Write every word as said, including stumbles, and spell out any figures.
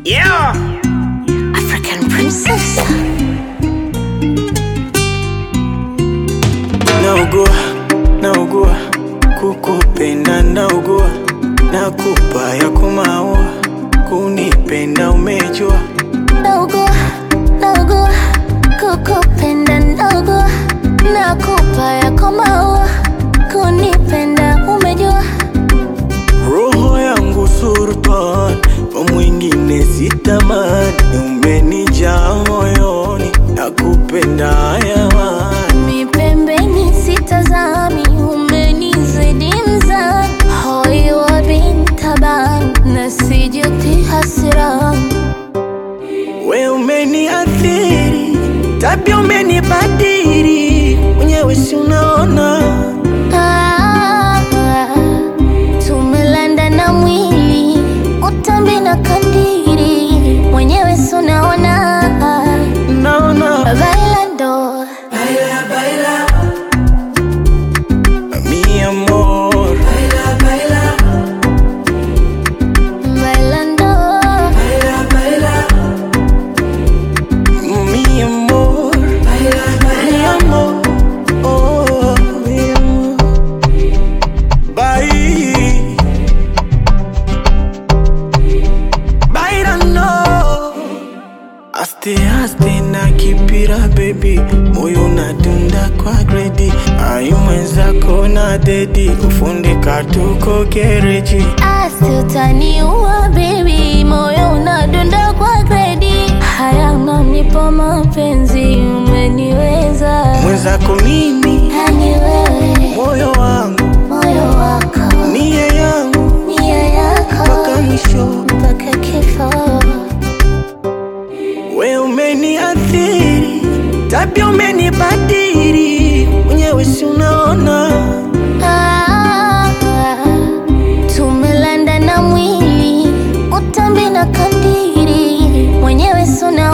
Yeah, African princess. naugua, naugua, kukupenda naugua, nakupa ya kumaua, kunipenda umejua. Naugua, naugua, kukupenda naugua, nakupa yako maua, kunipenda umejua. Roho yangu sultan, kwa mwingine sitamani, umenijaa moyoni, nakupenda hayawani. Mi pembeni sitazami, umenizidi mzani, hoi wa bintaban, nasijuti hasirani. We umeniathiri, tabia umenibadili, mwenyewe si unaona. Ah, tumelanda na mwili, utambi na kandiri, mwenyewe si unaona. Naona Bailando, baila, baila, mi amor, baila, baila, bailando, baila, baila, mi amor, baila, baila, mi amor, oh, mi amor, bye, bailando. Aste aste na kipira baby, moyo unadunda kwa gredi, ai mwenzako na dedi, ufundi katuko gereji. asi utaniua baby, moyo unadunda kwa gredi, haya unanipa mapenzi, umeniweza. Mwenzako mimi, Yani wewe, moyo wangu, moyo wako, nia yangu, nia yako, mpaka mwisho. mpaka kifo. We umeniathiri, tabia umenibadili, mwenyewe si unaona. Ah, tumelanda na mwili, utambi na kandiri, mwenyewe si unaona.